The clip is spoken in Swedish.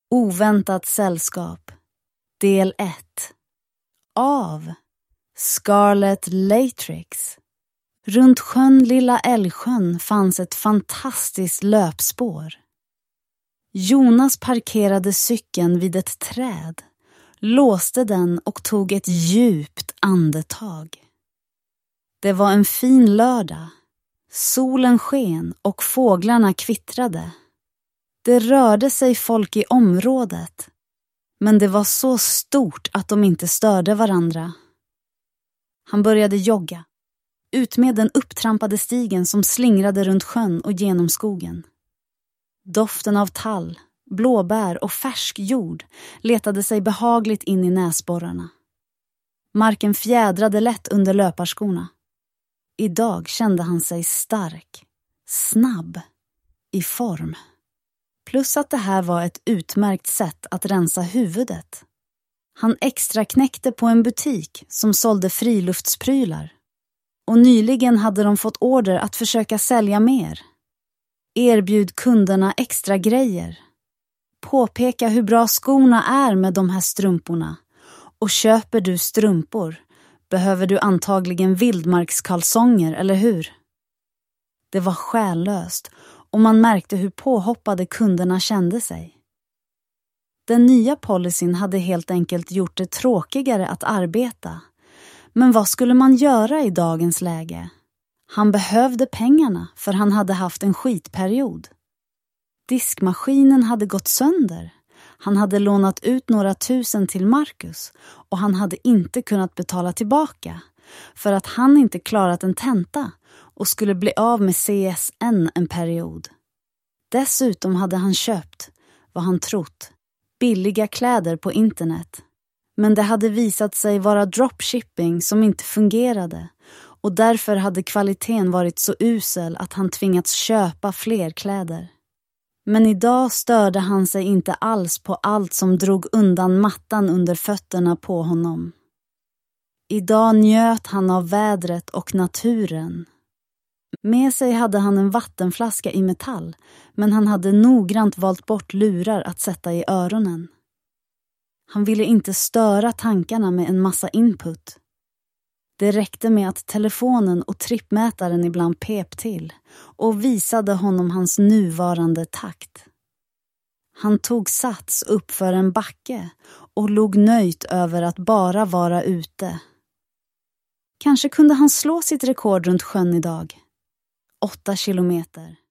Oväntat sällskap. Del 1. Av Scarlett Latrix. Runt sjön Lilla Älgsjön fanns ett fantastiskt löpspår. Jonas parkerade cykeln vid ett träd, låste den och tog ett djupt andetag. Det var en fin lördag. Solen sken och fåglarna kvittrade. Det rörde sig folk i området, men det var så stort att de inte störde varandra. Han började jogga, ut med den upptrampade stigen som slingrade runt sjön och genom skogen. Doften av tall, blåbär och färsk jord letade sig behagligt in i näsborrarna. Marken fjädrade lätt under löparskorna. Idag kände han sig stark, snabb, i form. Plus att det här var ett utmärkt sätt att rensa huvudet. Han extra knäckte på en butik som sålde friluftsprylar. Och nyligen hade de fått order att försöka sälja mer. Erbjud kunderna extra grejer. Påpeka hur bra skorna är med de här strumporna. Och köper du strumpor behöver du antagligen vildmarkskalsonger, eller hur? Det var själlöst och man märkte hur påhoppade kunderna kände sig. Den nya policyn hade helt enkelt gjort det tråkigare att arbeta. Men vad skulle man göra i dagens läge? Han behövde pengarna för han hade haft en skitperiod. Diskmaskinen hade gått sönder. Han hade lånat ut några tusen till Marcus och han hade inte kunnat betala tillbaka för att han inte klarat en tenta och skulle bli av med CSN en period. Dessutom hade han köpt, vad han trott, billiga kläder på internet. Men det hade visat sig vara dropshipping som inte fungerade och därför hade kvaliteten varit så usel att han tvingats köpa fler kläder. Men idag störde han sig inte alls på allt som drog undan mattan under fötterna på honom. Idag njöt han av vädret och naturen. Med sig hade han en vattenflaska i metall, men han hade noggrant valt bort lurar att sätta i öronen. Han ville inte störa tankarna med en massa input. Det räckte med att telefonen och trippmätaren ibland pep till och visade honom hans nuvarande takt. Han tog sats upp för en backe och låg nöjt över att bara vara ute. Kanske kunde han slå sitt rekord runt sjön idag. 8 kilometer.